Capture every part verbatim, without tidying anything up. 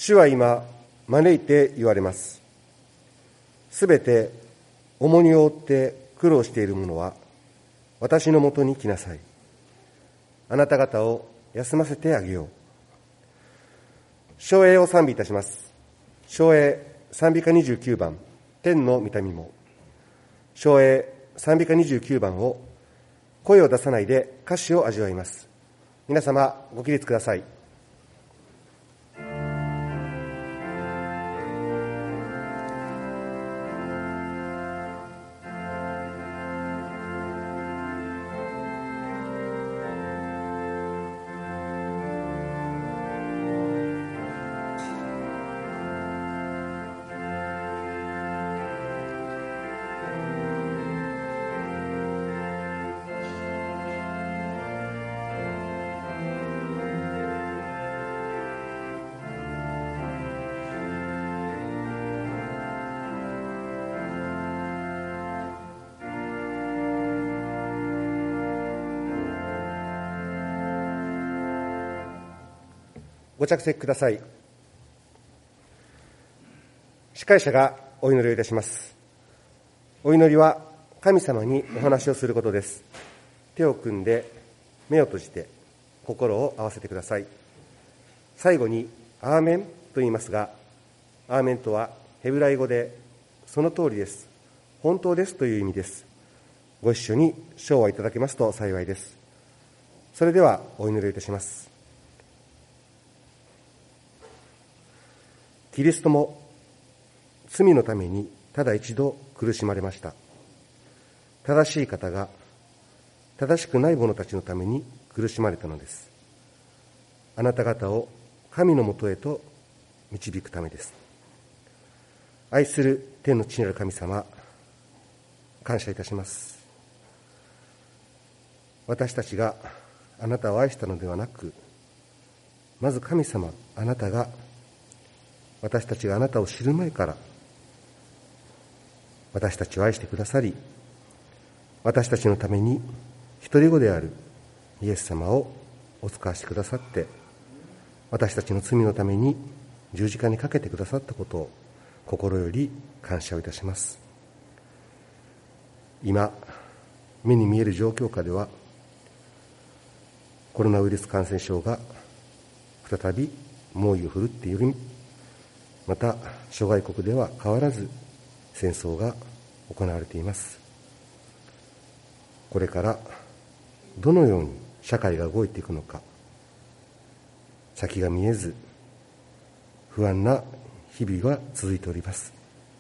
主は今招いて言われます。すべて重荷を負って苦労している者は私のもとに来なさい。あなた方を休ませてあげよう。唱詠を賛美いたします。唱詠賛美歌にじゅうきゅうばん、天の御民も。唱詠賛美歌にじゅうきゅうばんを声を出さないで歌詞を味わいます。皆様ご起立ください。ご着席ください。司会者がお祈りをいたします。お祈りは神様にお話をすることです。手を組んで目を閉じて心を合わせてください。最後にアーメンと言いますが、アーメンとはヘブライ語でその通りです、本当ですという意味です。ご一緒に唱和いただけますと幸いです。それではお祈りをいたします。キリストも罪のためにただ一度苦しまれました。正しい方が正しくない者たちのために苦しまれたのです。あなた方を神のもとへと導くためです。愛する天の父なる神様、感謝いたします。私たちがあなたを愛したのではなく、まず神様、あなたが私たちがあなたを知る前から私たちを愛してくださり、私たちのために一人子であるイエス様をお使わしてくださって、私たちの罪のために十字架にかけてくださったことを心より感謝をいたします。今目に見える状況下ではコロナウイルス感染症が再び猛威を振るっている。また諸外国では変わらず戦争が行われています。これからどのように社会が動いていくのか、先が見えず不安な日々が続いております。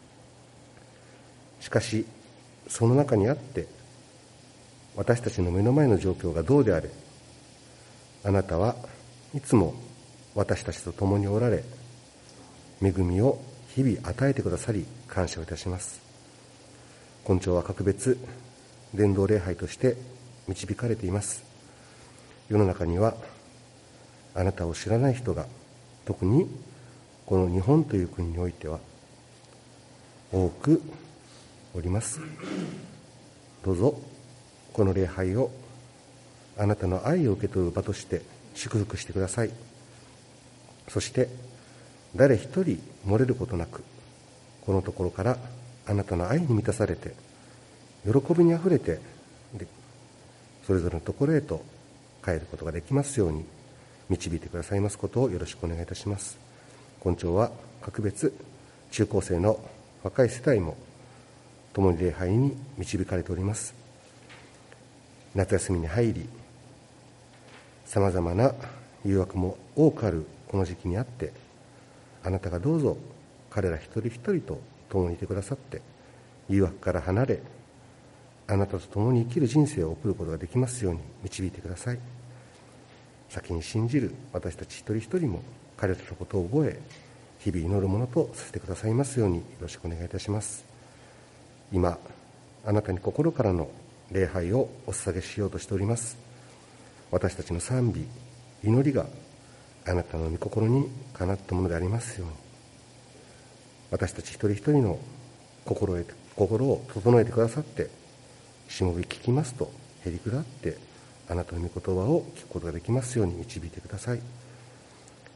しかしその中にあって私たちの目の前の状況がどうであれ、あなたはいつも私たちと共におられ、恵みを日々与えてくださり感謝をいたします。今朝は格別伝道礼拝として導かれています。世の中にはあなたを知らない人が、特にこの日本という国においては多くおります。どうぞこの礼拝をあなたの愛を受け取る場として祝福してください。そして誰一人漏れることなく、このところからあなたの愛に満たされて、喜びにあふれて、それぞれのところへと帰ることができますように導いてくださいますことをよろしくお願いいたします。今朝は格別中高生の若い世代も共に礼拝に導かれております。夏休みに入り、さまざまな誘惑も多くあるこの時期にあって、あなたがどうぞ彼ら一人一人と共にいてくださって、誘惑から離れ、あなたと共に生きる人生を送ることができますように導いてください。先に信じる私たち一人一人も彼らのことを覚え、日々祈るものとさせてくださいますようによろしくお願いいたします。今あなたに心からの礼拝をお捧げしようとしております。私たちの賛美、祈りがあなたの御心にかなったものでありますように、私たち一人一人の心へ心を整えてくださって、しもべ聞きますとへりくだってあなたの御言葉を聞くことができますように導いてください。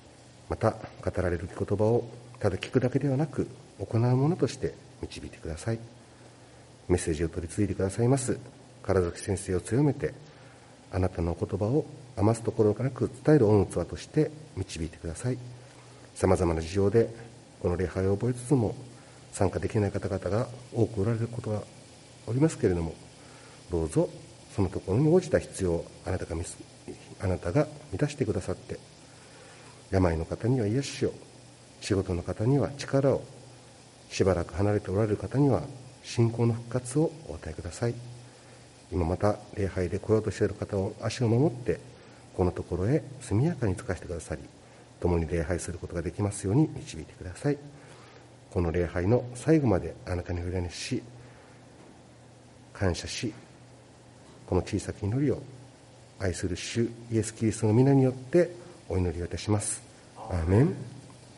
また語られる御言葉をただ聞くだけではなく行うものとして導いてください。メッセージを取り継いでくださいます唐崎先生を強めて、あなたのお言葉を余すところなく伝える御器として導いてください。さまざまな事情でこの礼拝を覚えつつも参加できない方々が多くおられることがおりますけれども、どうぞそのところに応じた必要をあなたがあなたが満たしてくださって、病の方には癒しを、仕事の方には力を、しばらく離れておられる方には信仰の復活をお与えください。今また礼拝で来ようとしている方を足を守って、このところへ速やかに着かせてくださり、共に礼拝することができますように導いてください。この礼拝の最後まであなたにお委ねし、感謝し、この小さき祈りを愛する主イエス・キリストの皆によってお祈りをいたします。アーメン。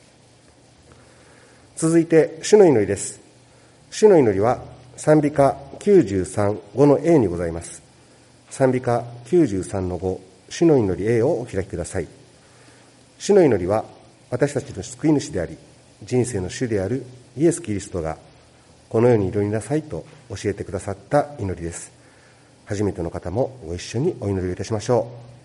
続いて主の祈りです。主の祈りは賛美歌きゅうじゅうさん、ごの A にございます。賛美歌きゅうじゅうさんのご、主の祈り A をお開きください。主の祈りは私たちの救い主であり、人生の主であるイエス・キリストがこの世に祈りなさいと教えてくださった祈りです。初めての方もご一緒にお祈りをいたしましょう。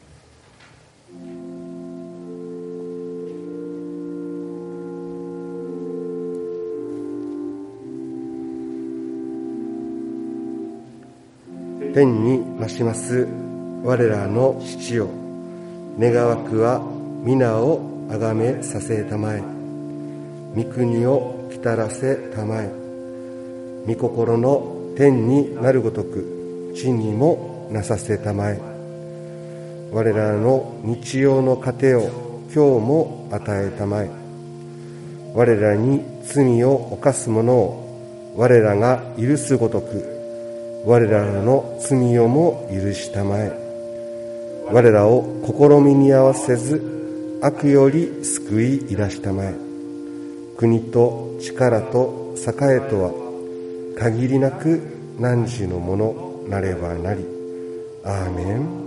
天に増します我らの父よ、願わくは皆をあがめさせたまえ、御国を来たらせたまえ、御心の天になるごとく地にもなさせたまえ。我らの日曜の糧を今日も与えたまえ。我らに罪を犯す者を我らが許すごとく我らの罪をも許したまえ。我らを試みに合わせず悪より救い出したまえ。国と力と栄えとは限りなく汝のものなればなり。アーメン。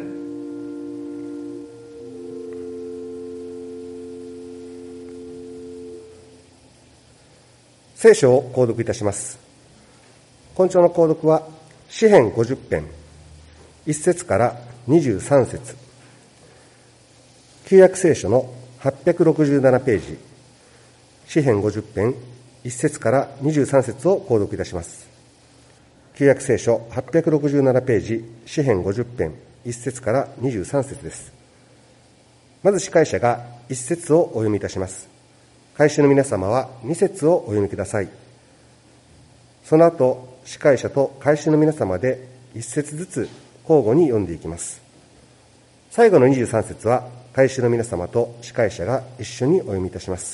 聖書を購読いたします。今朝の購読は詩編ごじゅっ編いっ節からにじゅうさん節、旧約聖書のはっぴゃくろくじゅうななページ、詩編ごじゅっ編いっ節からにじゅうさん節を購読いたします。旧約聖書はっぴゃくろくじゅうななページ、詩編ごじゅっ編いっ節からにじゅうさん節です。まず司会者がいっ節をお読みいたします。会衆の皆様はに節をお読みください。その後、司会者と会衆の皆様でいっ節ずつ交互に読んでいきます。最後のにじゅうさん節は会衆の皆様と司会者が一緒にお読みいたします。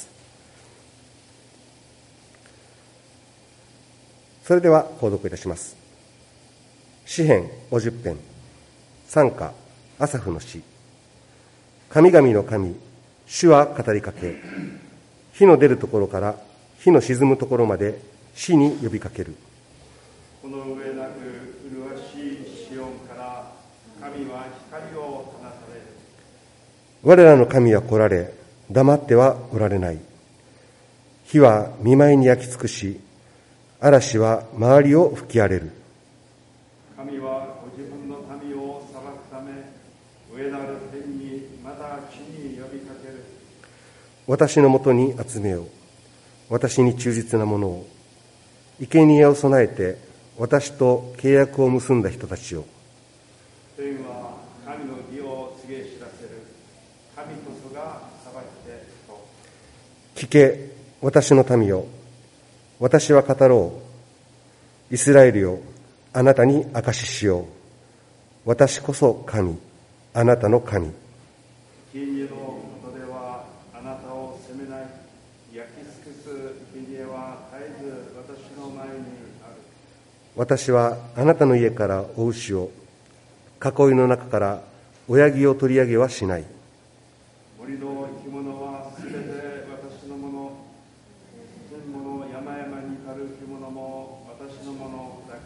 それでは購読いたします。詩編ごじゅっ編、賛歌アサフの詩。神々の神、主は語りかけ、火の出るところから火の沈むところまで死に呼びかける。 この上なく麗しいシオンから神は光を放たれる。 我らの神は来られ、黙ってはおられない。火は見舞いに焼き尽くし、嵐は周りを吹き荒れる。 神はご自分の民を裁くため、上なる天にまた地に呼びかける。 私のもとに集めよう。私に忠実なものを。生贄を備えて私と契約を結んだ人たちよ。 天は神の義を告げ知らせる。神こそが裁きてと。 聞け、私の民よ。私は語ろう。イスラエルよ、あなたに証ししよう。私こそ神、あなたの神。 生贄のことではあなたを責めない。焼き尽くす生贄は絶えず私の前にある。 私はあなたの家からお牛を、囲いの中から親木を取り上げはしない。 森の生き物はすべて私のもの。天物山々に狩る生物も私のものだから。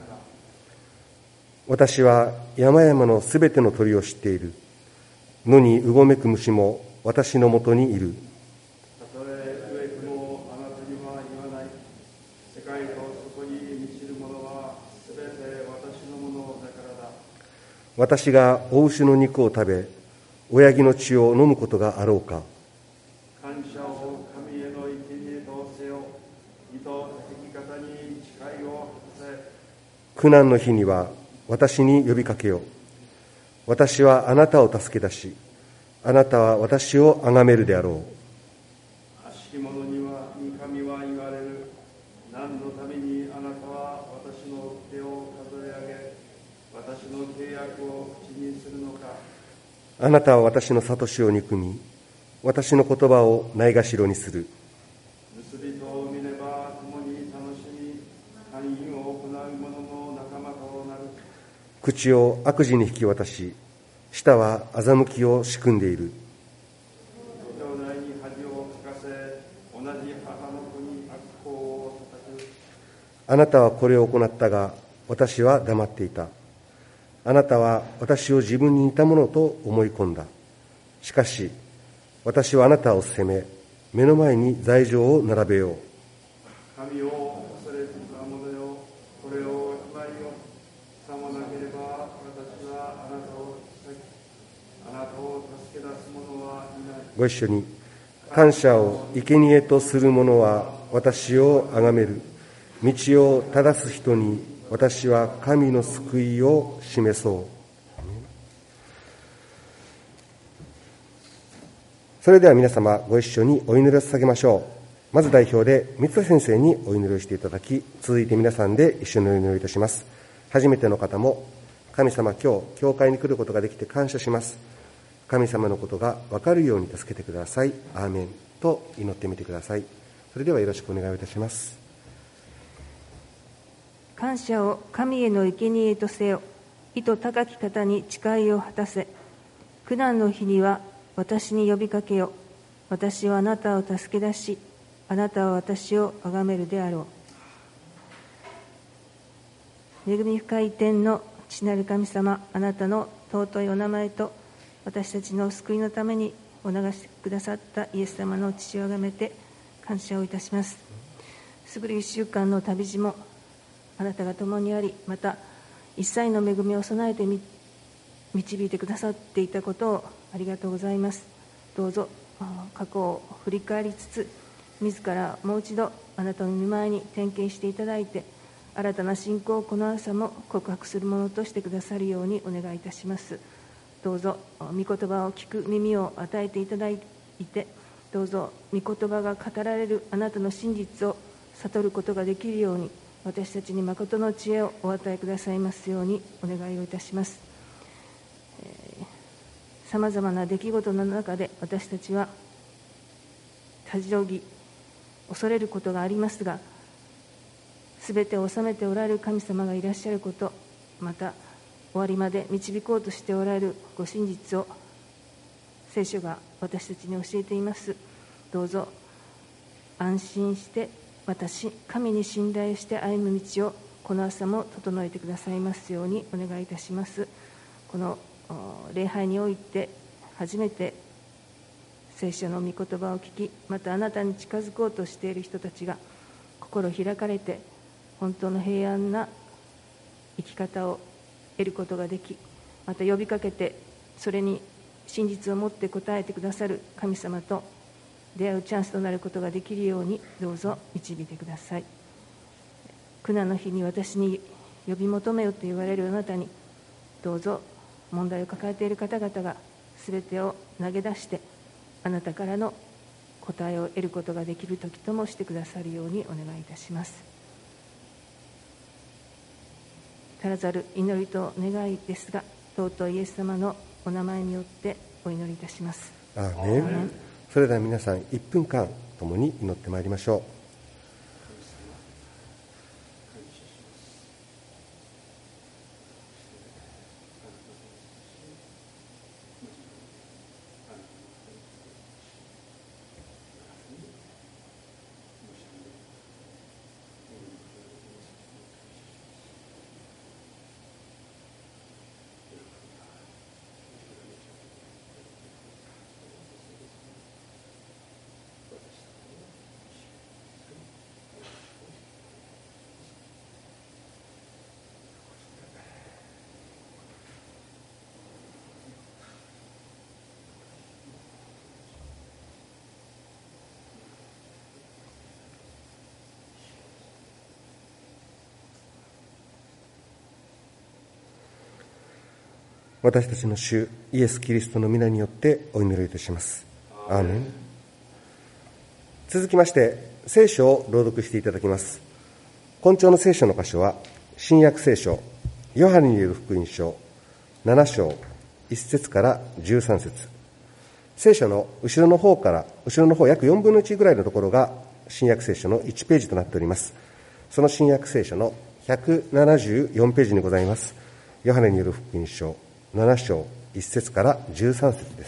私は山々のすべての鳥を知っている。野にうごめく虫も私のもとにいる。 たとえ飢えてもあなたには言わない。世界とそこに満ちるものはすべて私のものだからだ。 私がお牛の肉を食べ、親木の血を飲むことがあろうか。 感謝を神への生贄とせよ。義と敵方に誓いを果たせ。 苦難の日には私に呼びかけよ。私はあなたを助け出し、あなたは私を崇めるであろう。 悪しき者にはに神は言われる。何のためにあなたは私の手を数え上げ、私の契約を口にするのか。 あなたは私の諭しを憎み、私の言葉をないがしろにする。 盗人を見れば共に楽しみ、姦淫を行う者の仲間となる。 口を悪事に引き渡し、舌は欺きを仕組んでいる。 兄弟に恥をかかせ、同じ母の子に悪行を叩く。 あなたはこれを行ったが、私は黙っていた。あなたは私を自分に似たものと思い込んだ。しかし、私はあなたを責め、目の前に罪状を並べよう。 神を恐れずた者よ、これを決まりよ。さもなければ私はあなたを避け、あなたを助け出す者はいない。 ご一緒に。感謝を生贄とする者は私を崇める。道を正す人に私は神の救いを示そう。それでは皆様ご一緒にお祈りを捧げましょう。まず代表で三田先生にお祈りをしていただき、続いて皆さんで一緒にお祈りいたします。初めての方も、神様今日教会に来ることができて感謝します。神様のことが分かるように助けてください。アーメンと祈ってみてください。それではよろしくお願いいたします。 感謝を神への生贄とせよ。意図高き方に誓いを果たせ。苦難の日には私に呼びかけよ。私はあなたを助け出し、あなたは私を崇めるであろう。恵み深い天の父なる神様、あなたの尊いお名前と私たちの救いのためにお流してくださったイエス様の父を崇めて感謝をいたします。すぐるいっしゅうかんの旅路もあなたが共にあり、また一切の恵みを備えてみ導いてくださっていたことをありがとうございます。どうぞ過去を振り返りつつ、自らもう一度あなたの御前に点検していただいて、新たな信仰をこの朝も告白するものとしてくださるようにお願いいたします。どうぞ御言葉を聞く耳を与えていただいて、どうぞ御言葉が語られるあなたの真実を悟ることができるように、私たちに誠の知恵をお与えくださいますようにお願いをいたします。さまざまな出来事の中で私たちはたじろぎ恐れることがありますが、すべてを治めておられる神様がいらっしゃること、また終わりまで導こうとしておられるご真実を聖書が私たちに教えています。どうぞ安心して私神に信頼して歩む道をこの朝も整えてくださいますようにお願いいたします。この礼拝において初めて聖書の御言葉を聞き、またあなたに近づこうとしている人たちが心開かれて本当の平安な生き方を得ることができ、また呼びかけてそれに真実を持って応えてくださる神様と出会うチャンスとなることができるようにどうぞ導いてください。苦難の日に私に呼び求めよと言われるあなたに、どうぞ問題を抱えている方々がすべてを投げ出してあなたからの答えを得ることができる時ともしてくださるようにお願いいたします。足らざる祈りと願いですが、尊いイエス様のお名前によってお祈りいたします。 アーメン。それでは皆さんいっぷんかん共に祈ってまいりましょう。 私たちの主イエス・キリストの皆によってお祈りいたします。アーメン。続きまして聖書を朗読していただきます。今朝の聖書の箇所は新約聖書ヨハネによる福音書なな章いち節からじゅうさん節。聖書の後ろの方から後ろの方約よんぶんのいちぐらいのところが新約聖書のいちページとなっております。その新約聖書のひゃくななじゅうよんページにございます。ヨハネによる福音書なな章いち節からじゅうさん節です。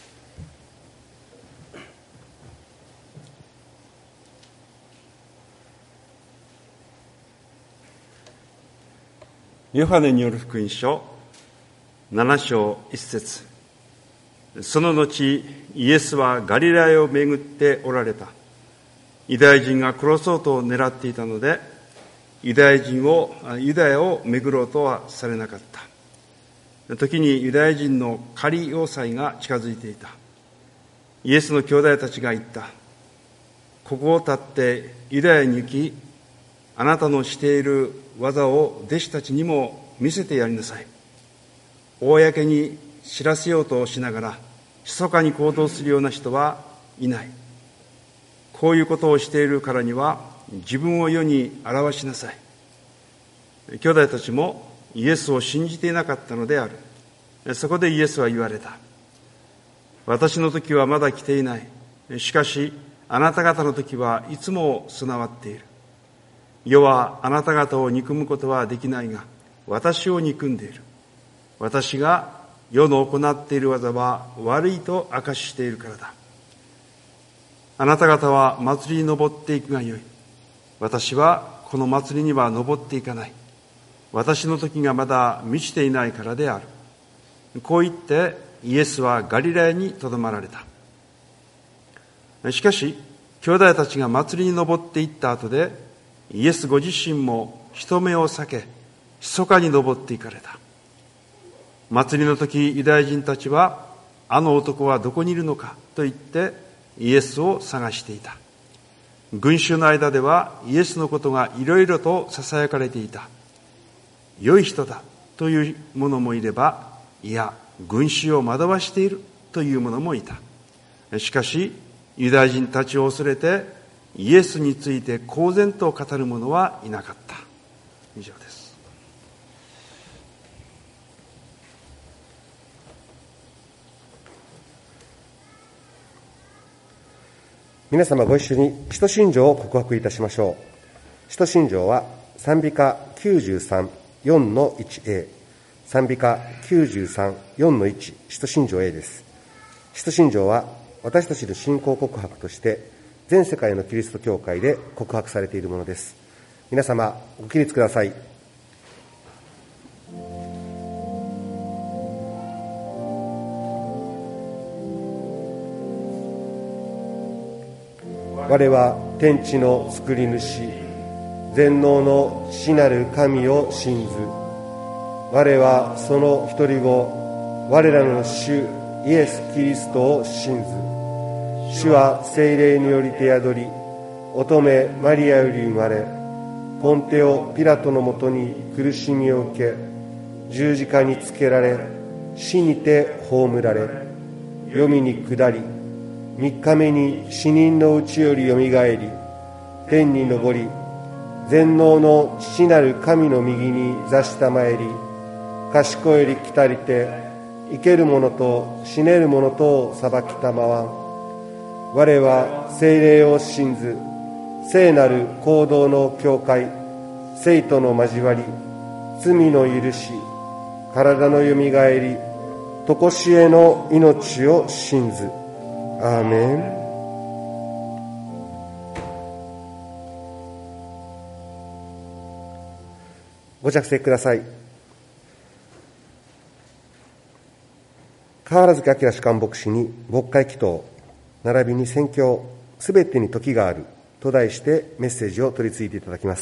ヨハネによる福音書なな章いち節。その後イエスはガリラヤを巡っておられた。ユダヤ人が殺そうと狙っていたのでユダヤ人をユダヤを巡ろうとはされなかった。時にユダヤ人の仮要塞が近づいていた。イエスの兄弟たちが言った。ここを立ってユダヤに行き、あなたのしている技を弟子たちにも見せてやりなさい。公に知らせようとしながら密かに行動するような人はいない。こういうことをしているからには自分を世に表しなさい。兄弟たちもイエスを信じていなかったのである。そこでイエスは言われた。私の時はまだ来ていない。しかしあなた方の時はいつも備わっている。世はあなた方を憎むことはできないが、私を憎んでいる。私が世の行っている技は悪いと証ししているからだ。あなた方は祭りに登っていくがよい。私はこの祭りには登っていかない。私の時がまだ満ちていないからである。こう言ってイエスはガリラヤにとどまられた。しかし兄弟たちが祭りに登っていった後でイエスご自身も人目を避け密かに登っていかれた。祭りの時ユダヤ人たちはあの男はどこにいるのかと言ってイエスを探していた。群衆の間ではイエスのことがいろいろと囁かれていた。良い人だという者もいれば、いや群衆を惑わしているという者もいた。しかしユダヤ人たちを恐れてイエスについて公然と語る者はいなかった。以上です。 皆様ご一緒に使徒信条を告白いたしましょう。使徒信条は賛美歌きゅうじゅうさん、よんのいちエー、賛美歌きゅうじゅうさん、よんのいち、使徒信条 A です。使徒信条は私たちの信仰告白として全世界のキリスト教会で告白されているものです。皆様ご起立ください。我は天地の作り主、全能の父なる神を信ず。我はその一人子、我らの主イエス・キリストを信ず。主は聖霊によりて宿り、乙女マリアより生まれ、ポンテオ・ピラトのもとに苦しみを受け、十字架につけられ、死にて葬られ、黄泉に下り、三日目に死人のうちよりよみがえり、天に昇り、全能の父なる神の右に座したまえり、賢より来たりて、生ける者と死ねる者とを裁きたまわん。我は聖霊を信ず、聖なる行動の教会、聖との交わり、罪の許し、体のよみがえり、とこしえの命を信ず。アーメン。ご着席ください。河原崎明士官牧師に牧会祈祷並びに宣教すべてに時があると題してメッセージを取り次いでいただきます。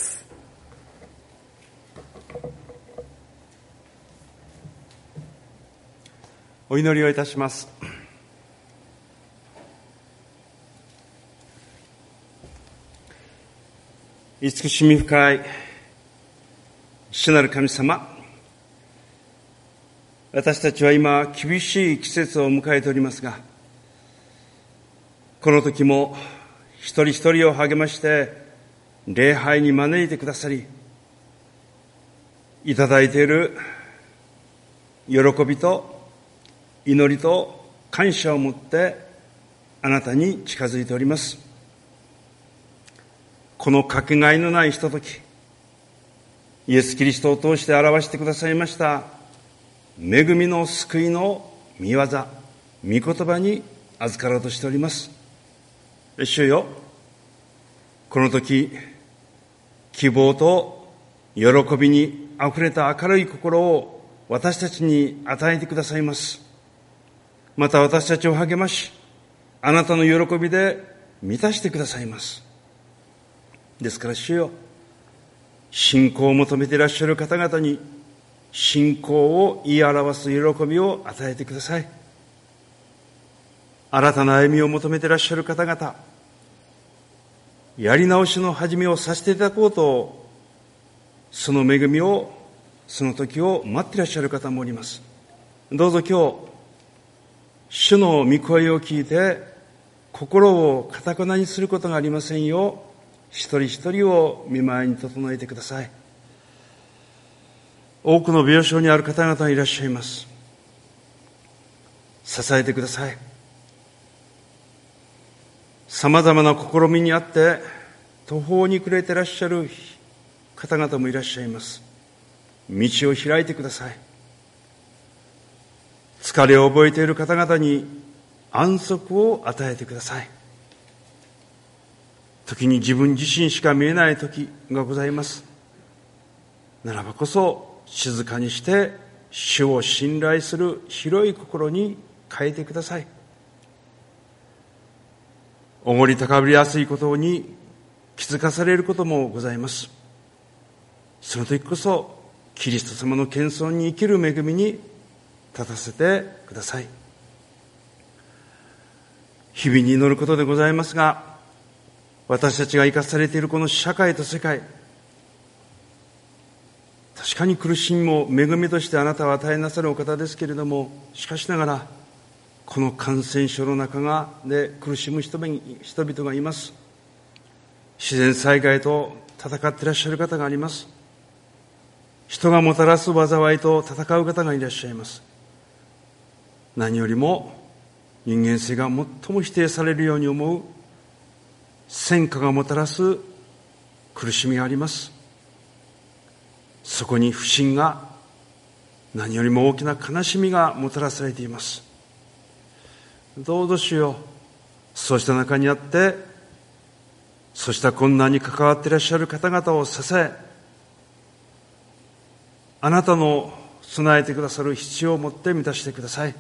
お祈りをいたします。慈しみ深い主なる神様、 私たちは今厳しい季節を迎えておりますが、この時も一人一人を励まして礼拝に招いてくださり、いただいている喜びと祈りと感謝を持ってあなたに近づいております。このかけがえのないひととき、イエス・キリストを通して表してくださいました恵みの救いの御業、御言葉に預かろうとしております。主よ、この時、希望と喜びにあふれた明るい心を私たちに与えてくださいます。また私たちを励まし、あなたの喜びで満たしてくださいます。ですから主よ、信仰を求めていらっしゃる方々に信仰を言い表す喜びを与えてください。新たな歩みを求めていらっしゃる方々、やり直しの始めをさせていただこうと、その恵みを、その時を待っていらっしゃる方もおります。どうぞ今日、主の御声を聞いて、心を堅くなにすることがありませんよう、一人一人を御前に整えてください。多くの病床にある方々がいらっしゃいます。支えてください。さまざまな試みにあって途方に暮れていらっしゃる方々もいらっしゃいます。道を開いてください。疲れを覚えている方々に安息を与えてください。時に自分自身しか見えない時がございます。ならばこそ静かにして主を信頼する広い心に変えてください。おごり高ぶりやすいことに気づかされることもございます。その時こそキリスト様の謙遜に生きる恵みに立たせてください。日々に祈ることでございますが、私たちが生かされているこの社会と世界、確かに苦しみも恵みとしてあなたは与えなさるお方ですけれども、しかしながらこの感染症の中がで苦しむ人々がいます。自然災害と戦っていらっしゃる方があります。人がもたらす災いと戦う方がいらっしゃいます。何よりも人間性が最も否定されるように思う戦火がもたらす苦しみがあります。そこに不信が、何よりも大きな悲しみがもたらされています。どうぞ主よ、そうした中にあって、そうした困難に関わっていらっしゃる方々を支え、あなたの備えてくださる必要を持って満たしてください。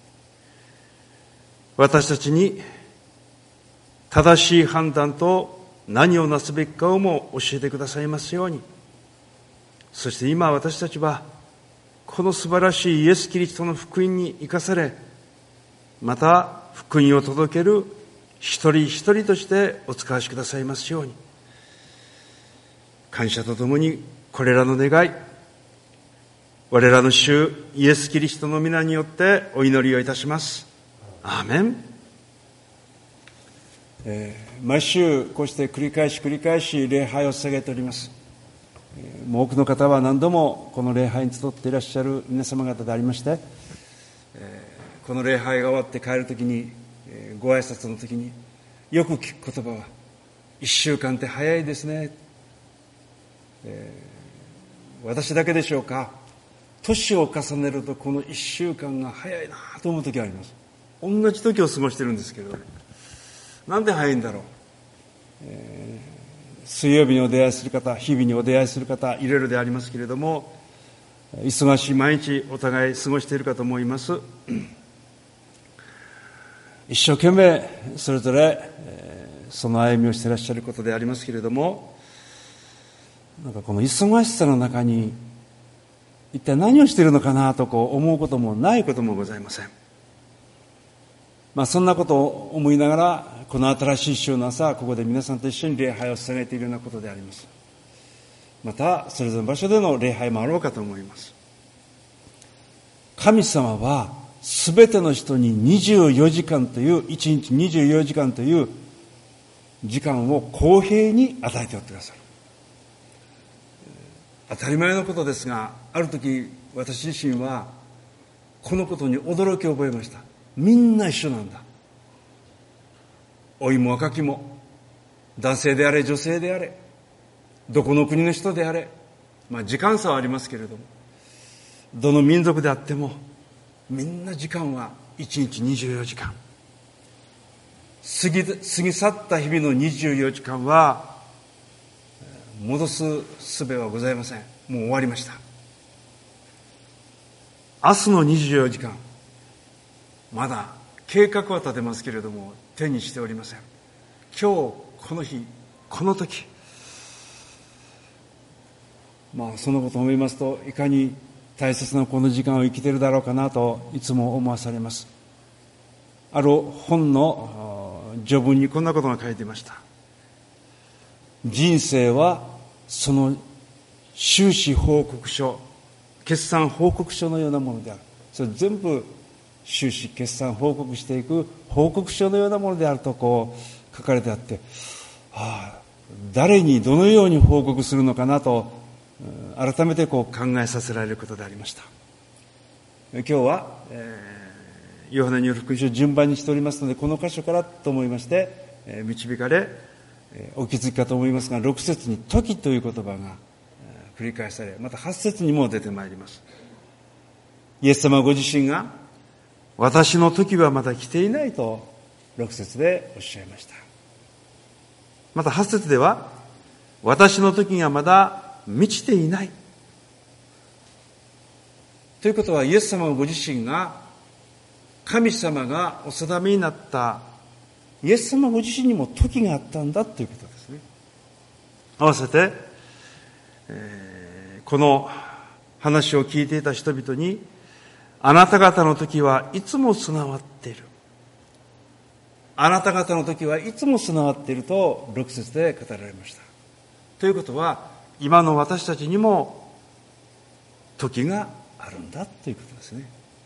私たちに正しい判断と何をなすべきかをも教えてくださいますように。そして今私たちはこの素晴らしいイエス・キリストの福音に生かされ、また福音を届ける一人一人としてお使わしくださいますように。感謝とともにこれらの願い、我らの主イエス・キリストの皆によってお祈りをいたします。アーメン。えー、毎週こうして繰り返し繰り返し礼拝を捧げております。えー、もう多くの方は何度もこの礼拝に集っていらっしゃる皆様方でありまして、えー、この礼拝が終わって帰るときに、えー、ご挨拶のときによく聞く言葉は、一週間って早いですね、えー、私だけでしょうか、年を重ねるとこの一週間が早いなと思うときがあります。同じ時を過ごしてるんですけど、なんで早いんだろう。えー、水曜日にお出会いする方、日々にお出会いする方、いろいろでありますけれども、忙しい毎日お互い過ごしているかと思います。一生懸命それぞれ、えー、その歩みをしていらっしゃることでありますけれども、なんかこの忙しさの中に一体何をしているのかなとこう思うこともないこともございません。まあ、そんなことを思いながら、この新しい週の朝、ここで皆さんと一緒に礼拝を捧げているようなことであります。またそれぞれの場所での礼拝もあろうかと思います。 神様はすべての人ににじゅうよじかんという、いちにちにじゅうよじかんという時間を公平に与えておってくださる。当たり前のことですが、ある時私自身はこのことに驚きを覚えました。みんな一緒なんだ。老いも若きも、男性であれ女性であれ、どこの国の人であれ、まあ時間差はありますけれども、どの民族であってもみんな時間はいちにちにじゅうよじかん。過ぎ、過ぎ去った日々のにじゅうよじかんは戻す術はございません。もう終わりました。明日のにじゅうよじかん、まだ計画は立てますけれども手にしておりません。今日この日この時、まあそのことを思いますと、いかに大切なこの時間を生きているだろうかなといつも思わされます。ある本の序文にこんなことが書いていました。人生はその収支報告書、決算報告書のようなものである。それ全部収支決算報告していく報告書のようなものであるとこう書かれてあって、はあ、誰にどのように報告するのかなと改めてこう考えさせられることでありました。今日は、えー、ヨハネによる福音書を順番にしておりますので、この箇所からと思いまして、えー、導かれ、えー、お気づきかと思いますが、ろく節に時という言葉が、えー、繰り返され、またはち節にも出てまいります。イエス様ご自身が私の時はまだ来ていないとろく節でおっしゃいました。またはち節では私の時がまだ満ちていないということは、イエス様ご自身が神様がお定めになったイエス様ご自身にも時があったんだということですね。合わせて、えー、この話を聞いていた人々に、あなた方の時はいつも備わっている、あなた方の時はいつも備わっているとろく節で語られました。ということは、今の私たちにも時があるんだということですね。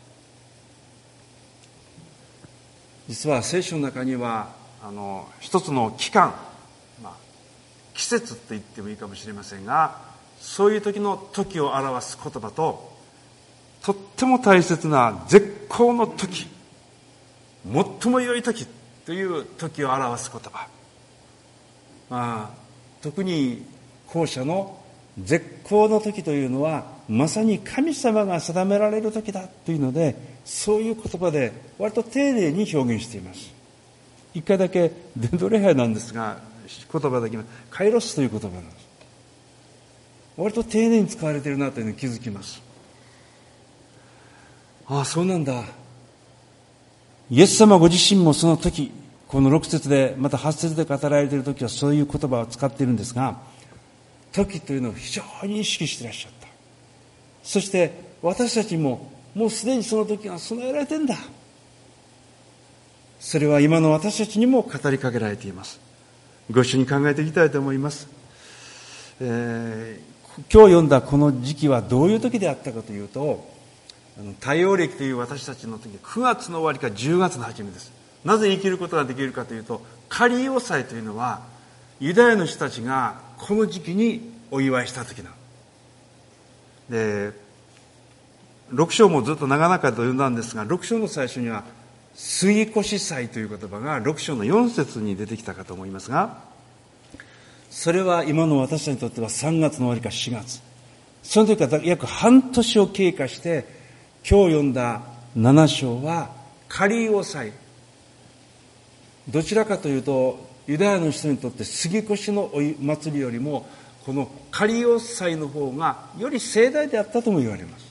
実は聖書の中にはあの一つの期間、まあ、季節と言ってもいいかもしれませんが、そういう時の時を表す言葉と、とっても大切な絶好の時、最も良い時という時を表す言葉、まあ、特に後者の絶好の時というのはまさに神様が定められる時だというので、そういう言葉で割と丁寧に表現しています。一回だけデンドレハイなんですが、言葉だけカイロスという言葉なんです。割と丁寧に使われているなというのに気づきます。ああ、そうなんだ。イエス様ご自身もその時、このろく節でまたはち節で語られている時はそういう言葉を使っているんですが、時というのを非常に意識していらっしゃった。そして私たちももうすでにその時が備えられているんだ。それは今の私たちにも語りかけられています。ご一緒に考えていきたいと思います。えー、今日読んだこの時期はどういう時であったかというと、あの太陽暦という私たちの時、くがつの終わりかじゅうがつの初めです。なぜ生きることができるかというと、カリオ祭というのはユダヤの人たちがこの時期にお祝いした時なので、ろく章もずっと長々と読んだんですが、ろく章の最初には杉越祭という言葉がろく章のよん節に出てきたかと思いますが、それは今の私たちにとってはさんがつの終わりかしがつ、その時から約半年を経過して、今日読んだなな章はカリオ祭、どちらかというとユダヤの人にとって杉越のお祭りよりもこのカリオ祭の方がより盛大であったとも言われます。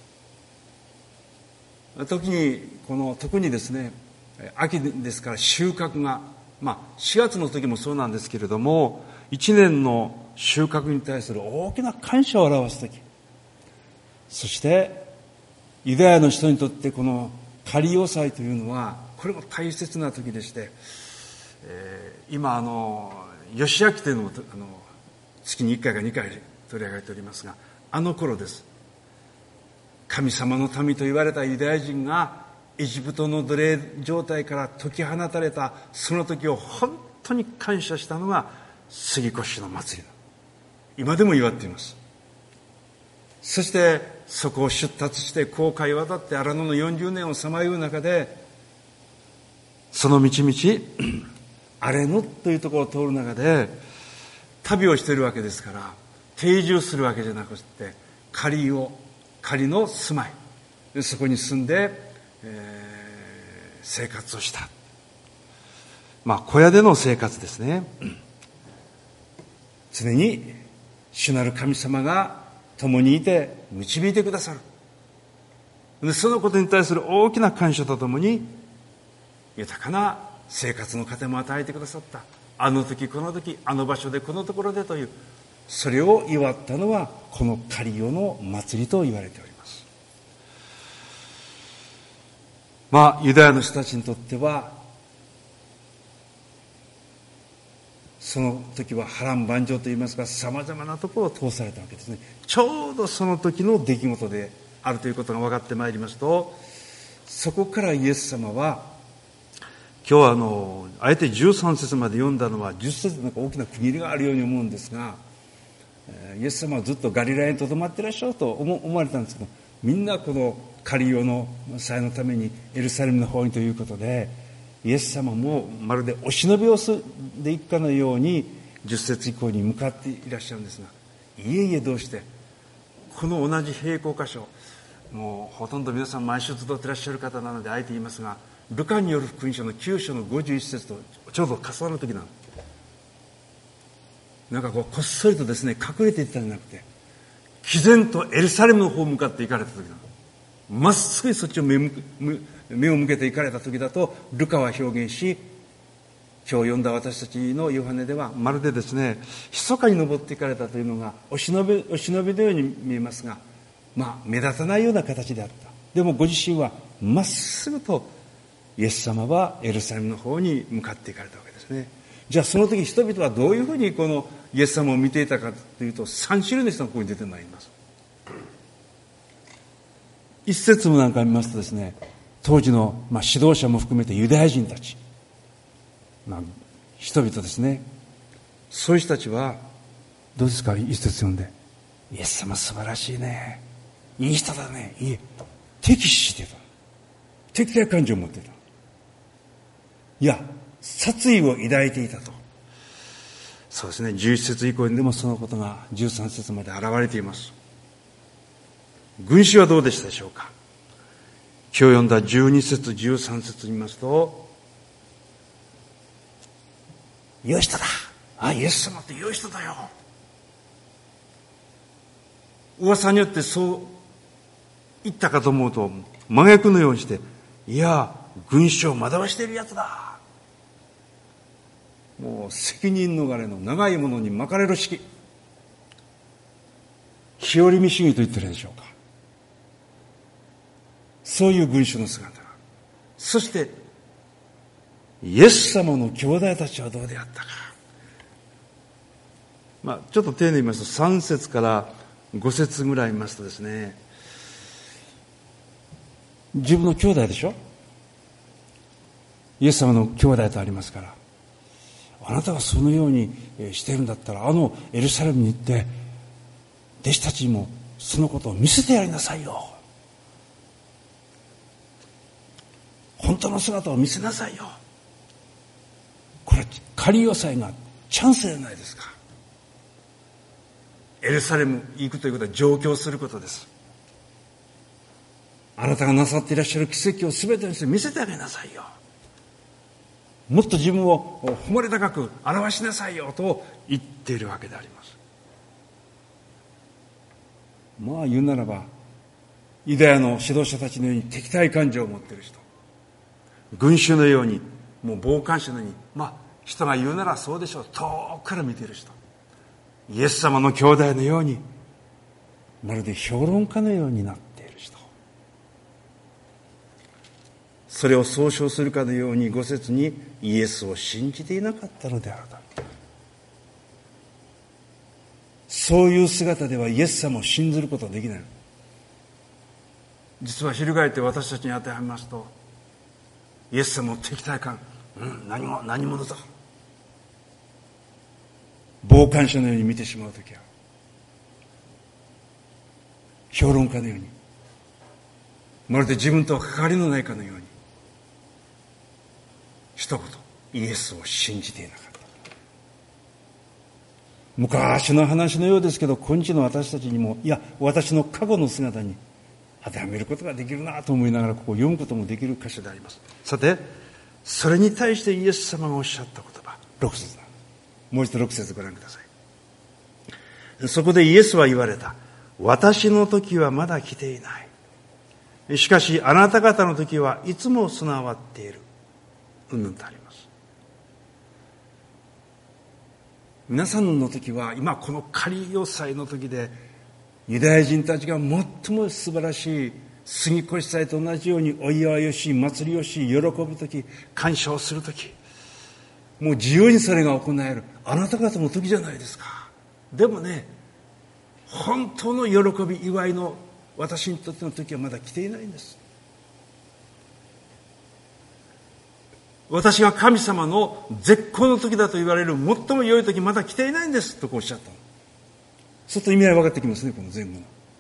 時にこの特にですね、秋ですから収穫が、まあしがつの時もそうなんですけれども、いちねんの収穫に対する大きな感謝を表す時、そしてユダヤの人にとってこのカリオ祭というのはこれも大切な時でして、えー、今あの義明というのをあの月にいっかいかにかい取り上げておりますが、あの頃です。 神様の民と言われたユダヤ人がエジプトの奴隷状態から解き放たれたその時を本当に感謝したのが杉越の祭りだ。今でも祝っています。そしてそこを出立して航海を渡って荒野のよんじゅうねんをさまよう中で、その道々荒野というところを通る中で旅をしているわけですから、定住するわけじゃなくて仮を仮の住まいで、そこに住んで、えー、生活をした。まあ小屋での生活ですね。常に主なる神様が共にいて導いてくださる。でそのことに対する大きな感謝とともに、豊かな生活の糧も与えてくださった。あの時この時あの場所でこのところでという、それを祝ったのはこのカリオの祭りと言われております。まあユダヤの人たちにとってはその時は波乱万丈といいますか、さまざまなところを通されたわけですね。ちょうどその時の出来事であるということが分かってまいりますと、そこからイエス様は、今日はあのあえてじゅうさん節まで読んだのはじゅっ節なんか大きな区切りがあるように思うんですが、イエス様はずっとガリラヤにとどまっていらっしゃると思われたんですけど、みんなこのカリオの祭のためにエルサレムの方にということで、イエス様もまるでお忍びをすでいくかのようにじゅっ節以降に向かっていらっしゃるんですが、いえいえどうしてこの同じ平行箇所、もうほとんど皆さん毎週集っていらっしゃる方なのであえて言いますが、ルカによる福音書のきゅう章のごじゅういち節とちょうど重なる時なの。なんかこうこっそりとですね隠れていったんじゃなくて、毅然とエルサレムの方に向かって行かれた時なの。まっすぐにそっちを目向目を向けて行かれた時だとルカは表現し、今日読んだ私たちのヨハネではまるでですね密かに登っていかれたというのがお忍びお忍びのように見えますが、まあ目立たないような形であった。でもご自身はまっすぐとイエス様はエルサレムの方に向かっていかれたわけですね。じゃあその時人々はどういうふうにこのイエス様を見ていたかというと、さん種類の人がここに出てまいります。一節もなんか見ますとですね、当時の、まあ、指導者も含めてユダヤ人たち、まあ、人々ですね、そういう人たちはどうですか、一節読んで、イエス様素晴らしいね、いい人だね、いい、敵視してた、敵対感情を持ってた、いや殺意を抱いていたと。そうですね、じゅういち節以降にでもそのことがじゅうさん節まで現れています。群衆はどうでしたでしょうか。今日読んだじゅうに節じゅうさん節を見ますと、良い人だ、あ、イエス様って良い人だよ、噂によってそう言ったかと思うと真逆のようにして、いや群衆を惑わしているやつだ、もう責任逃れの長いものに巻かれる式、日和見主義と言ってるでしょうか。そういう群衆の姿。そしてイエス様の兄弟たちはどうであったか。まあちょっと丁寧に言いますとさん節からご節ぐらい見ますとですね、自分の兄弟でしょ、イエス様の兄弟とありますから、あなたがそのようにしているんだったら、あのエルサレムに行って弟子たちにもそのことを見せてやりなさいよ、本当の姿を見せなさいよ、これカリオ祭がチャンスじゃないですか。エルサレム行くということは上京することです。あなたがなさっていらっしゃる奇跡を全てにして見せてあげなさいよ、もっと自分を誉れ高く表しなさいよと言っているわけであります。まあ言うならばユダヤの指導者たちのように敵対感情を持っている人、群衆のようにもう傍観者のように、まあ人が言うならそうでしょう、遠くから見ている人、イエス様の兄弟のようにまるで評論家のようになっている人、それを総称するかのようにご節にイエスを信じていなかったのであると。そういう姿ではイエス様を信ずることはできない。 実は翻って私たちに当てはめますと、イエス様の敵対感、うん、何も何者だ、傍観者のように見てしまうときは、評論家のように、まるで自分とは関わりのないかのように、一言イエスを信じていなかった。昔の話のようですけど、今日の私たちにも、いや私の過去の姿に当てはめることができるなと思いながら、ここを読むこともできる箇所であります。さて、それに対してイエス様がおっしゃった言葉、ろく節だ。もう一度ろく節ご覧ください。そこでイエスは言われた。私の時はまだ来ていない。しかしあなた方の時はいつも備わっている。うんぬんとあります。皆さんの時は、今この仮要塞の時で、ユダヤ人たちが最も素晴らしい杉越祭と同じようにお祝いをし、祭りをし、喜ぶ時、感謝をする時、もう自由にそれが行えるあなた方の時じゃないですか。でもね、本当の喜び、祝いの私にとっての時はまだ来ていないんです。私が神様の絶好の時だと言われる最も良い時まだ来ていないんですとこうおっしゃったの。ちょっと意味合い分かってきますね、この前後の。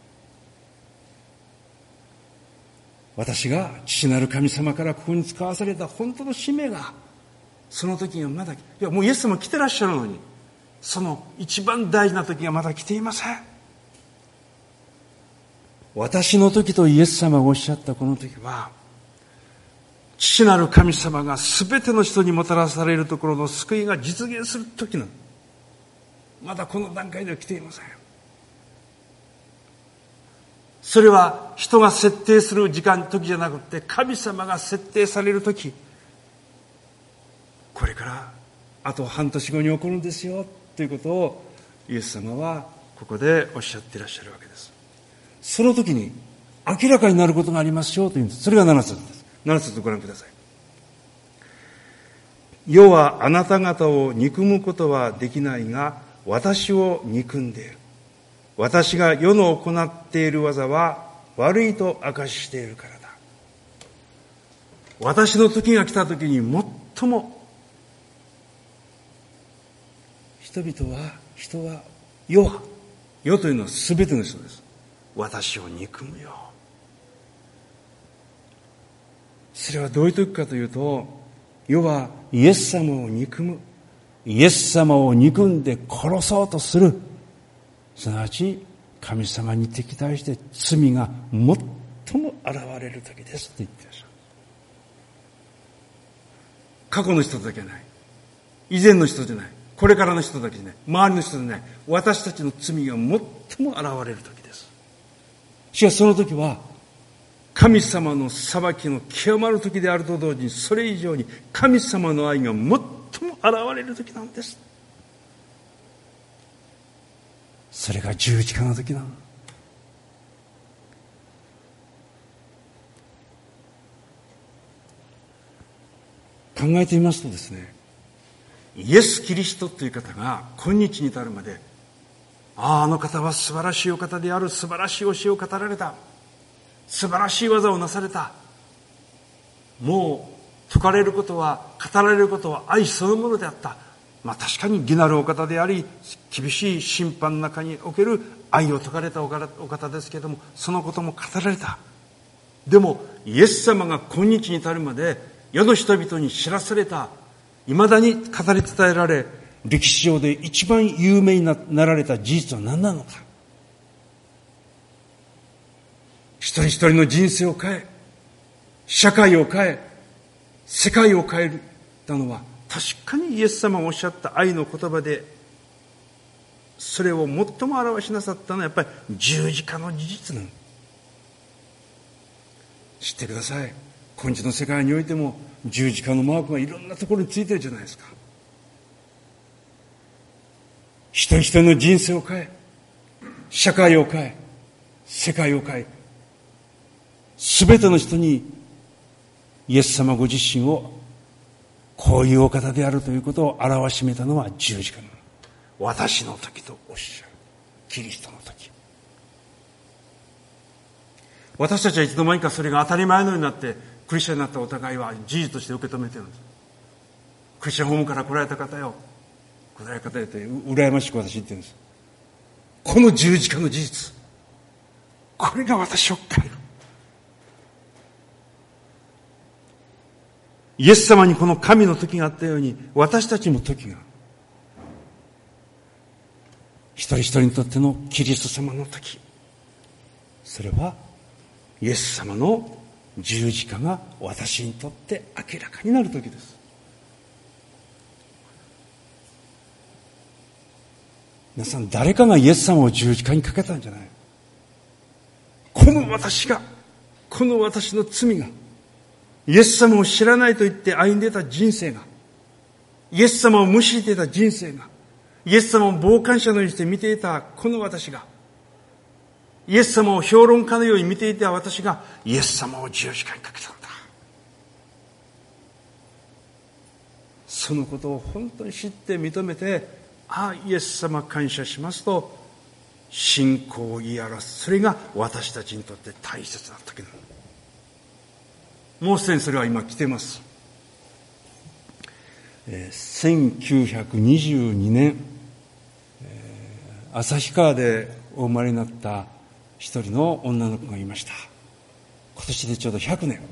私が父なる神様からここに使わされた本当の使命が、その時にはまだ、いやもうイエス様来てらっしゃるのに、その一番大事な時がまだ来ていません。私の時とイエス様がおっしゃったこの時は、父なる神様が全ての人にもたらされるところの救いが実現する時なの。まだこの段階では来ていません。それは人が設定する時間、時じゃなくて、神様が設定される時、これからあと半年後に起こるんですよということをイエス様はここでおっしゃっていらっしゃるわけです。その時に明らかになることがありますよというんです。それがなな節です。なな節ご覧ください。世はあなた方を憎むことはできないが、私を憎んでいる。私が世の行っている技は悪いと証ししているからだ。私の時が来た時に最も人々は、人は、世は、世というのは全ての人です。私を憎むよ。それはどういう時かというと、世はイエス様を憎む。イエス様を憎んで殺そうとする。すなわち、神様に敵対して罪が最も現れる時ですと言っていらっしゃる。過去の人だけじゃない。以前の人じゃない。これからの人だけじゃない。周りの人じゃない。私たちの罪が最も現れる時です。しかしその時は、神様の裁きの極まる時であると同時に、それ以上に神様の愛が最も現れる時なんです。それが十字架の時なの。考えてみますとですね、イエス・キリストという方が今日に至るまで、ああ、あの方は素晴らしいお方である、素晴らしい教えを語られた、素晴らしい技をなされた、もう説かれることは、語られることは愛そのものであった。まあ確かに義なるお方であり、厳しい審判の中における愛を説かれたお方ですけれども、そのことも語られた。でもイエス様が今日に至るまで世の人々に知らされた、未だに語り伝えられ、歴史上で一番有名になられた事実は何なのか。一人一人の人生を変え、社会を変え、世界を変えたのは、確かにイエス様がおっしゃった愛の言葉で、それを最も表しなさったのはやっぱり十字架の事実なの。知ってください。今日の世界においても十字架のマークがいろんなところについてるじゃないですか。一人一人の人生を変え、社会を変え、世界を変え、すべての人にイエス様ご自身をこういうお方であるということを表しめたのは十字架なの。私の時とおっしゃるキリストの時。 私たちはいつの間にかそれが当たり前のようになってクリスチャンになったお互いは事実として受け止めてるんです。クリスチャンホームから来られた方よ、来られた方よって羨ましく私言ってるんです。この十字架の事実、これが私を変える。イエス様にこの神の時があったように、私たちも時が、一人一人にとってのキリスト様の時、それはイエス様の十字架が私にとって明らかになる時です。皆さん、誰かがイエス様を十字架にかけたんじゃない。この私が、この私の罪が、イエス様を知らないと言って歩んでいた人生が、イエス様を無視していた人生が、イエス様を傍観者のようにして見ていたこの私が、イエス様を評論家のように見ていた私が、イエス様を十字架にかけたんだ。そのことを本当に知って認めて、ああ、イエス様感謝しますと、信仰を言い表す。それが私たちにとって大切な時なの。もうすでにそれは今来てます。えー、せんきゅうひゃくにじゅうにねん、えー、旭川でお生まれになった一人の女の子がいました。今年でちょうどひゃくねん。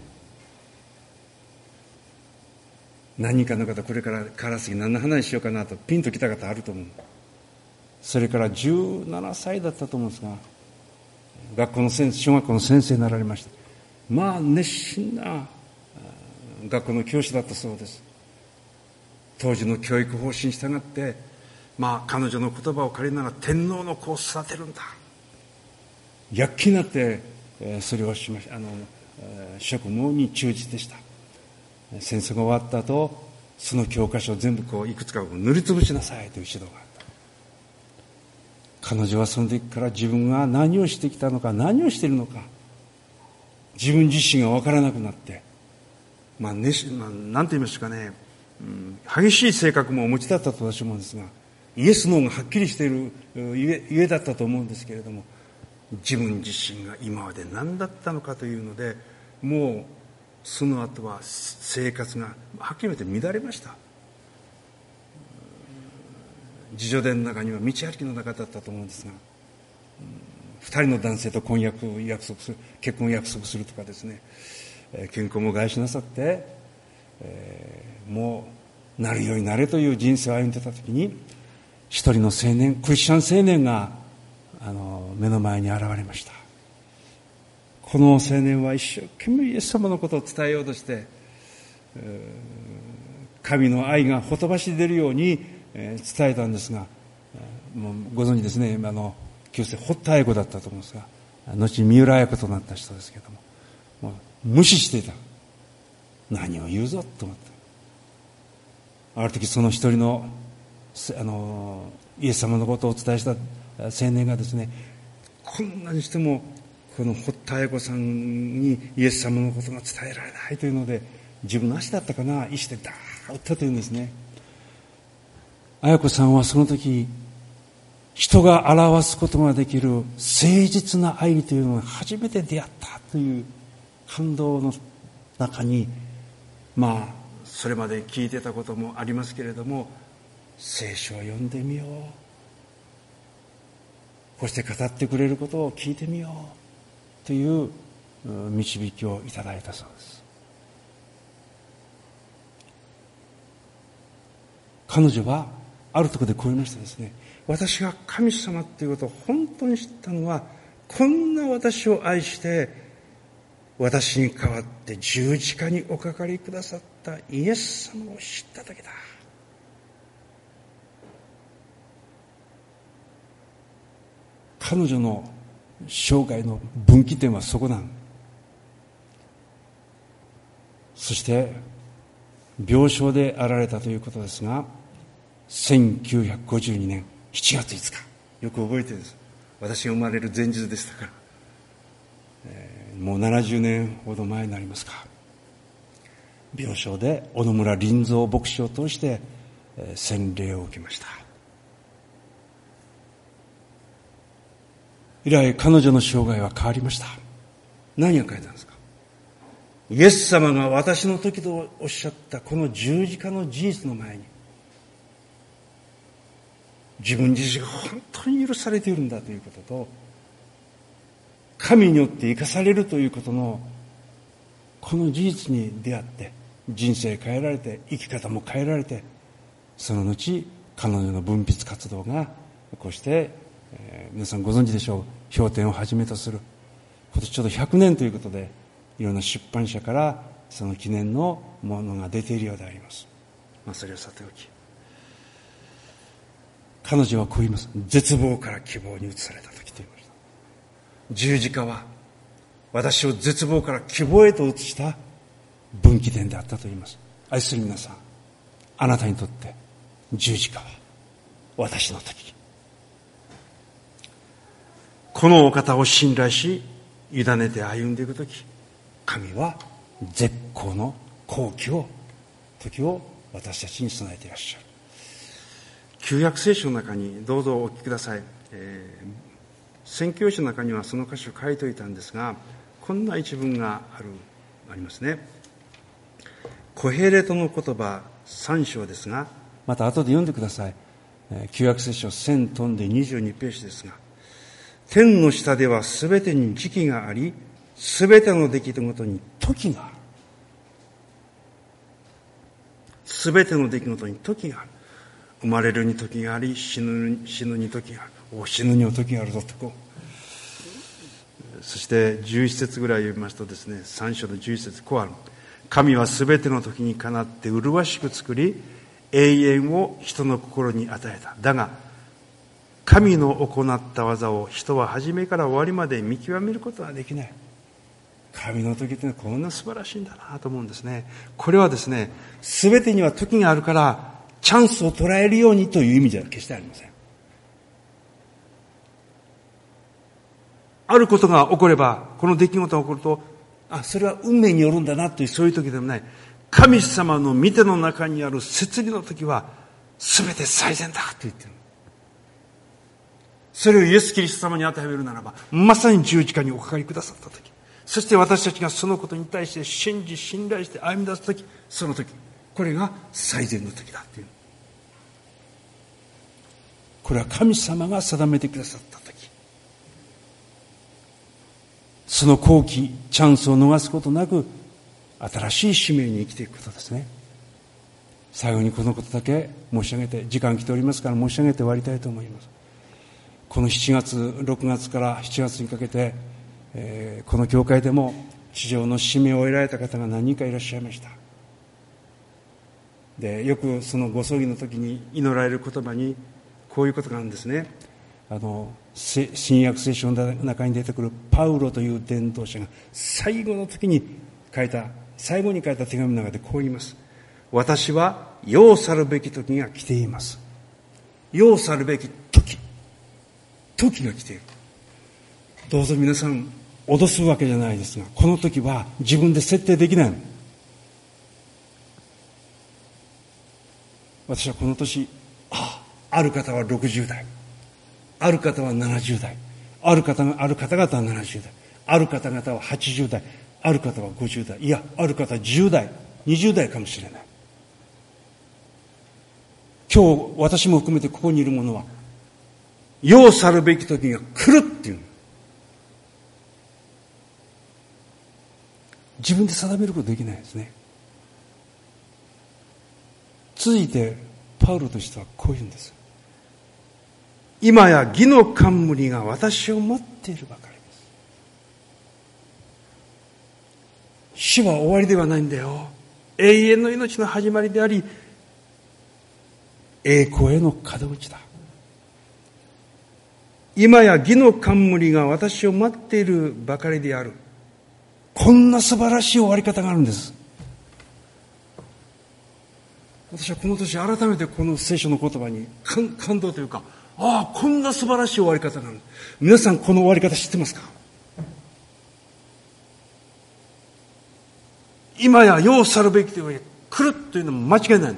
何人かの方、これからからすぎ何の話しようかなとピンときた方あると思う。それからじゅうななさいだったと思うんですが、学校の先生、小学校の先生になられました。まあ熱心な学校の教師だったそうです。当時の教育方針に従って、まあ彼女の言葉を借りながら天皇の子を育てるんだ。躍起になってそれをしました。あの職務に忠実でした。戦争が終わった後、その教科書を全部こういくつかこう塗りつぶしなさいという指導があった。彼女はその時から自分が何をしてきたのか、何をしているのか、自分自身が分からなくなって、まあね、まあ、なんて言いますかね、うん、激しい性格もお持ちだったと私は思うんですが、イエスの方がはっきりしているゆえ、ゆえだったと思うんですけれども、自分自身が今まで何だったのかというので、もうその後は生活がはっきり言って乱れました。自叙伝の中には道歩きの中だったと思うんですが、二人の男性と婚約を約束する、結婚を約束するとかですね、健康も害しなさって、えー、もうなるようになれという人生を歩んでた時に、一人の青年、クリスチャン青年があの目の前に現れました。この青年は一生懸命イエス様のことを伝えようとして、神の愛がほとばし出るように伝えたんですが、もうご存知ですね、あの旧姓堀田愛子だったと思うんですが、後に三浦綾子となった人ですけれども、もう無視していた。何を言うぞと思った。ある時その一人のあのイエス様のことをお伝えした青年がですね、こんなにしてもこの堀田彩子さんにイエス様のことが伝えられないというので、自分の足だったかな、石でダーッ打ったというんですね。彩子さんはその時、人が表すことができる誠実な愛というのが初めて出会ったという感動の中に、まあそれまで聞いてたこともありますけれども、聖書を読んでみよう、こうして語ってくれることを聞いてみようという導きをいただいたそうです。彼女はあるところでこう言いましたですね。私が神様ということを本当に知ったのは、こんな私を愛して私に代わって十字架におかかりくださったイエス様を知っただけだ。彼女の生涯の分岐点はそこなん。そして病床であられたということですが、せんきゅうひゃくごじゅうにねんしちがついつか、よく覚えてるんです。私が生まれる前日でしたから、えー、もうななじゅうねんほど前になりますか。病床で小野村林蔵牧師を通して、えー、洗礼を受けました。以来彼女の生涯は変わりました。 何が書いてあるんですか？イエス様が私の時とおっしゃったこの十字架の事実の前に、自分自身が本当に許されているんだということと、神によって生かされるということのこの事実に出会って、人生変えられて、生き方も変えられて、その後彼女の文筆活動がこうして、えー、皆さんご存知でしょう、評典をはじめとする、今年ちょうどひゃくねんということで、いろんな出版社からその記念のものが出ているようであります。まあそれをさておき、彼女はこう言います。絶望から希望に移された時と言いました。十字架は私を絶望から希望へと移した分岐点であったと言います。愛する皆さん、あなたにとって十字架は私の時、このお方を信頼し委ねて歩んでいく時、神は絶好の好機を時を私たちに備えていらっしゃる。旧約聖書の中にどうぞお聞きください。えー、宣教師の中にはその箇所を書いておいたんですが、こんな一文があるありますね。コヘレトの言葉さん章ですが、また後で読んでください。えー、旧約聖書せん飛んでにじゅうにページですが、天の下ではすべてに時期があり、すべての出来事に時がある。すべての出来事に時がある。生まれるに時があり、死ぬ死ぬに時がある。お死ぬには時があるぞとこう。そしてじゅういち節ぐらい読みますとですね、さん章のじゅういち節こうある。神はすべての時にかなって麗しく作り、永遠を人の心に与えた。だが神の行った技を人は初めから終わりまで見極めることはできない。神の時ってのはこんな素晴らしいんだなと思うんですね。これはですね、すべてには時があるからチャンスを捉えるようにという意味では決してありません。あることが起これば、この出来事が起こると、あ、それは運命によるんだなという、そういう時でもない。神様の御手の中にある摂理の時はすべて最善だと言っている。それをイエス・キリスト様に当てはめるならば、まさに十字架におかかりくださった時、そして私たちがそのことに対して信じ信頼して歩み出す時、その時、これが最善の時だという。これは神様が定めてくださった時、その好機チャンスを逃すことなく新しい使命に生きていくことですね。最後にこのことだけ申し上げて、時間来ておりますから申し上げて終わりたいと思います。このしちがつろくがつからしちがつにかけて、えー、この教会でも地上の使命を得られた方が何人かいらっしゃいました。で、よくそのご葬儀の時に祈られる言葉にこういうことがあるんですね。あの新約聖書の中に出てくるパウロという伝道者が最後の時に書いた、最後に書いた手紙の中でこう言います。私は要去るべき時が来ています。要去るべき時時が来ている。どうぞ皆さん脅すわけじゃないですが、この時は自分で設定できないの。私はこの年、ああ、ある方はろくじゅう代、ある方はななじゅう代、ある方がある方々はななじゅう代、ある方々ははちじゅう代、ある方はごじゅう代、いや、ある方はじゅう代、にじゅう代かもしれない。今日私も含めてここにいる者は、要去るべき時が来るっていう。自分で定めることできないですね。続いてパウロとしてはこう言うんです。今や義の冠が私を持っているばかりです。死は終わりではないんだよ。永遠の命の始まりであり、栄光への門口だ。今や義の冠が私を待っているばかりである。こんな素晴らしい終わり方があるんです。私はこの年改めてこの聖書の言葉に感, 感動というか、ああ、こんな素晴らしい終わり方がある。皆さんこの終わり方知ってますか？今や要去るべきという来るというのも間違いないんです。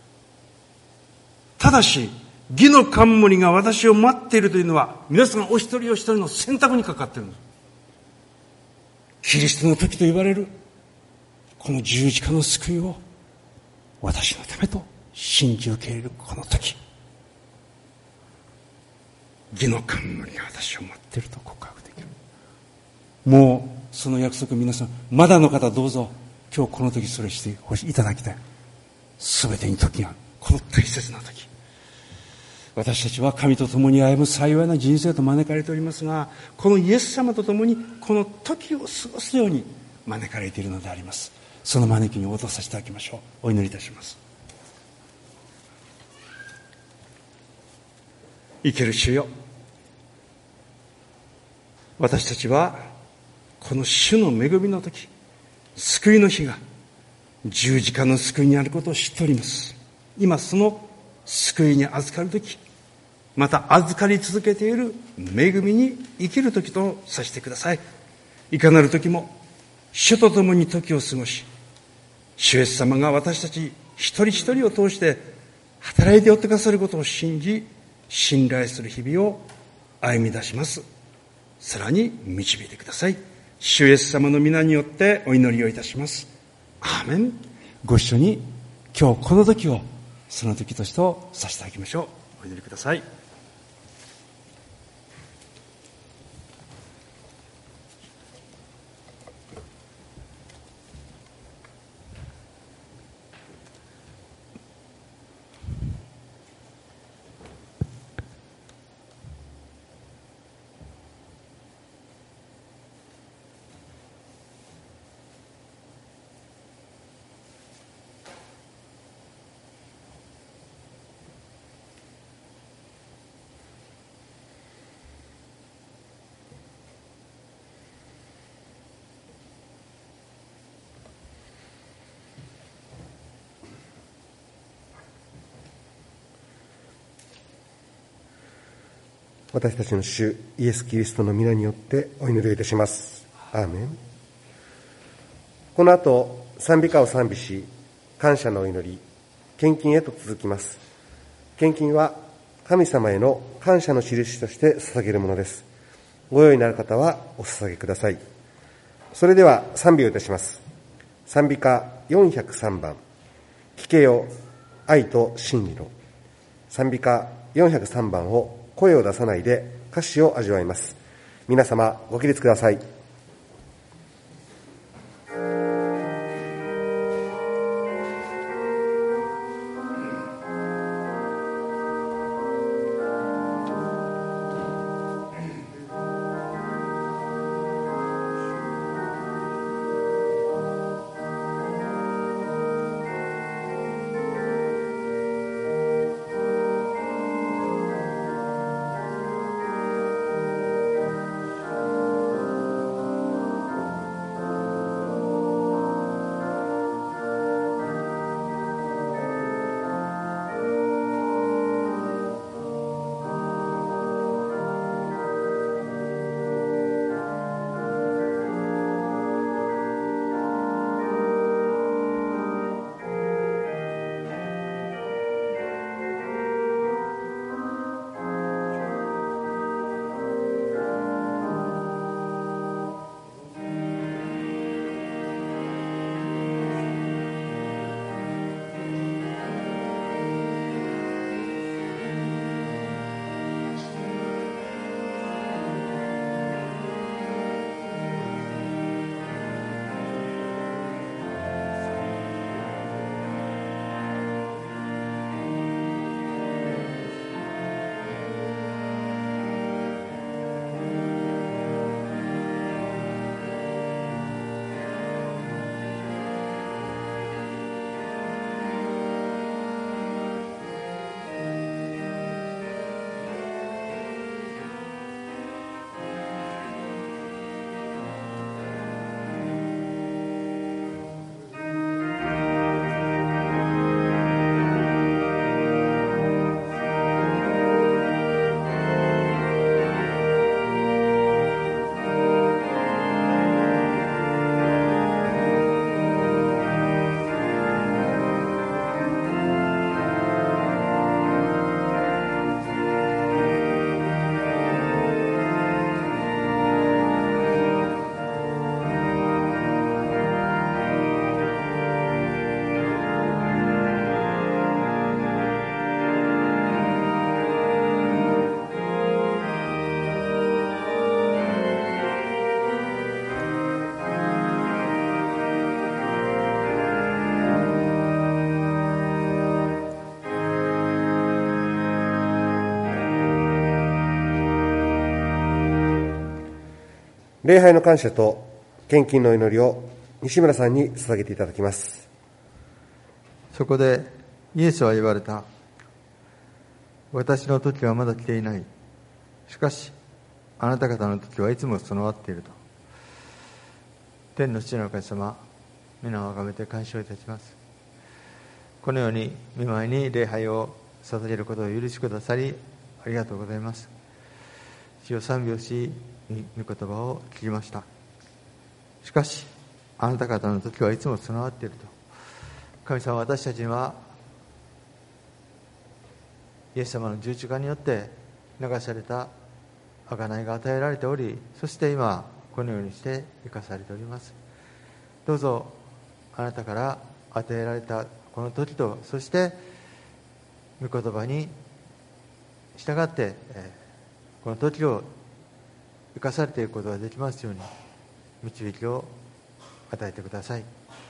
ただし義の冠が私を待っているというのは、皆さんお一人お一人の選択にかかっているんです。 キリストの時と言われるこの十字架の救いを私のためと信じ受け入れるこの時、義の冠が私を待っていると告白できる。もうその約束、皆さんまだの方どうぞ今日この時それしていただきたい。すべてに時が、この大切な時、私たちは神と共に歩む幸いな人生と招かれておりますが、このイエス様と共にこの時を過ごすように招かれているのであります。その招きに応答させていただきましょう。お祈りいたします。生ける主よ、私たちはこの主の恵みの時、救いの日が十字架の救いにあることを知っております。今その救いに預かる時、また預かり続けている恵みに生きる時とさせてください。いかなる時も主と共に時を過ごし、主イエス様が私たち一人一人を通して働いておってくださることを信じ、信頼する日々を歩み出します。さらに導いてください。主イエス様の皆によってお祈りをいたします。アーメン。ご一緒に今日この時をその時としてとさせていただきましょう。お祈りください。 私たちの主イエス・キリストの皆によってお祈りをいたします。アーメン。この後賛美歌を賛美し、感謝のお祈り、献金へと続きます。献金は神様への感謝の印として捧げるものです。ご用意になる方はお捧げください。それでは賛美をいたします。賛美歌よんひゃくさんばん、聞けよ愛と真理の。賛美歌よんひゃくさんばんを声を出さないで歌詞を味わいます。皆様ご起立ください。 「 礼拝の感謝と献金の祈りを西村さんに捧げていただきます。 そこでイエスは言われた。私の時はまだ来ていない。しかしあなた方の時はいつも備わっていると。天の父なる神様、皆をあがめて感謝をいたします。このように御前に礼拝を捧げることを許しくださりありがとうございます。主を賛美をし、御言葉を聞きました。しかしあなた方の時はいつも備わっていると。神様、私たちにはイエス様の十字架によって流された贖いが与えられており、そして今このようにして生かされております。どうぞあなたから与えられたこの時と、そして御言葉に従ってこの時を生かされていくことができますように導きを与えてください。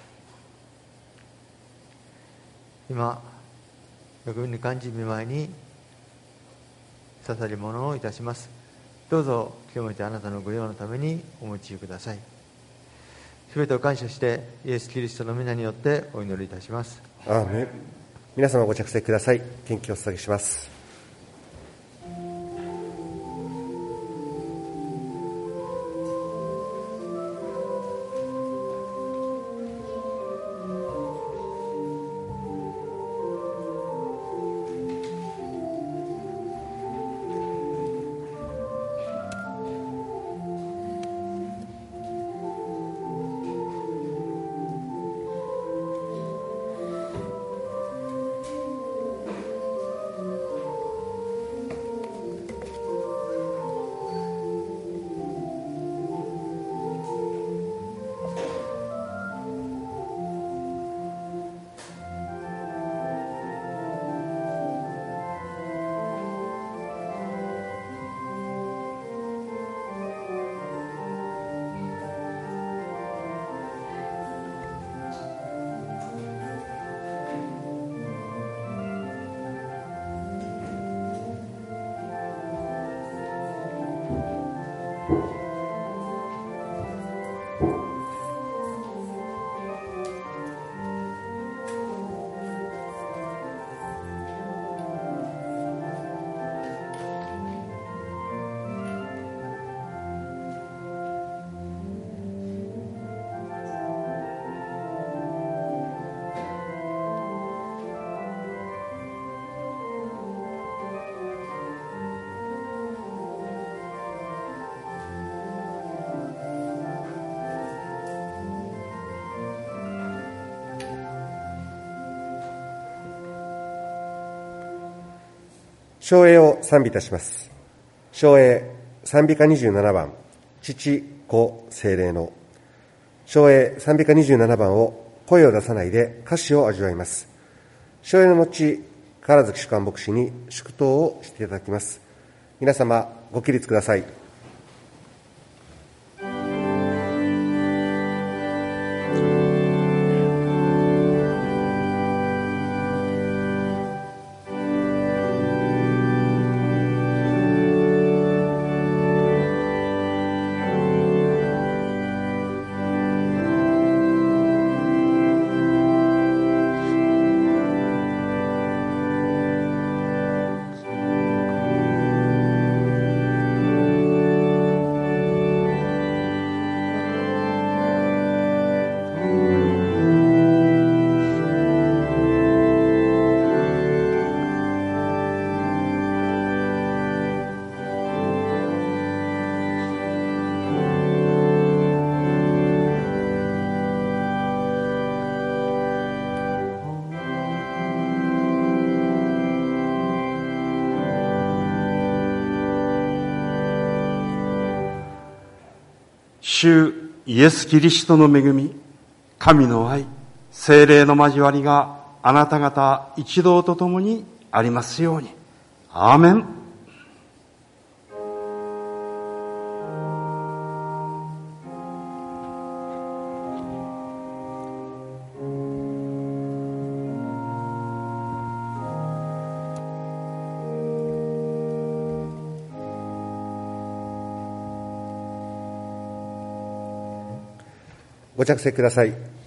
今恵みに感じ御前に捧げ物をいたします。どうぞ清めてあなたの御用のためにお用いください。すべてを感謝してイエス・キリストの皆によってお祈りいたします。 アーメン。皆様ご着席ください。献金をお捧げします。唱詠を賛美いたします。唱詠賛美歌にじゅうななばん、父、子、聖霊の。唱詠賛美歌にじゅうななばんを声を出さないで歌詞を味わいます。唱詠の後、唐月主幹牧師に祝祷をしていただきます。皆様ご起立ください。 主イエス・キリストの恵み、神の愛、聖霊の交わりがあなた方一同と共にありますように。アーメン。 ご着席ください。